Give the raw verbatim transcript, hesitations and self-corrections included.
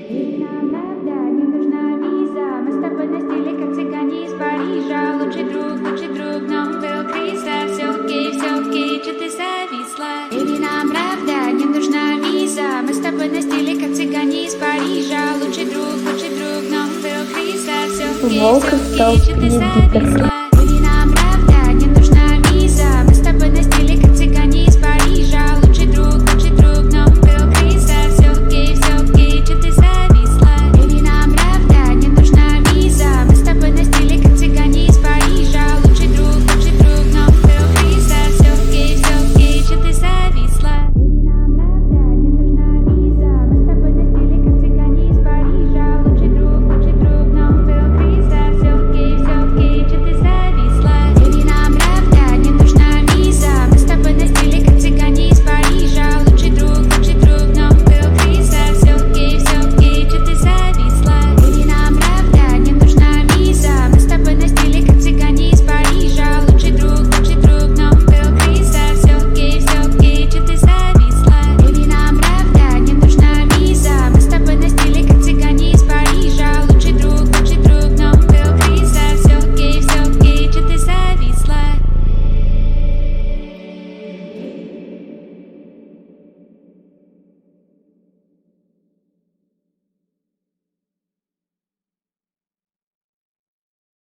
И нам правда не нужна виза. Мы с тобой на стиле, как цыгане из Парижа. Лучший друг, лучший друг, но он был крыса. Все окей, все окей, че ты зависла? Или нам правда не нужна виза. Мы с тобой на стиле, как цыгане из Парижа. Лучший друг, лучший друг, но он был крыса. Все окей, Волк все стал окей, че ты Египет. зависла?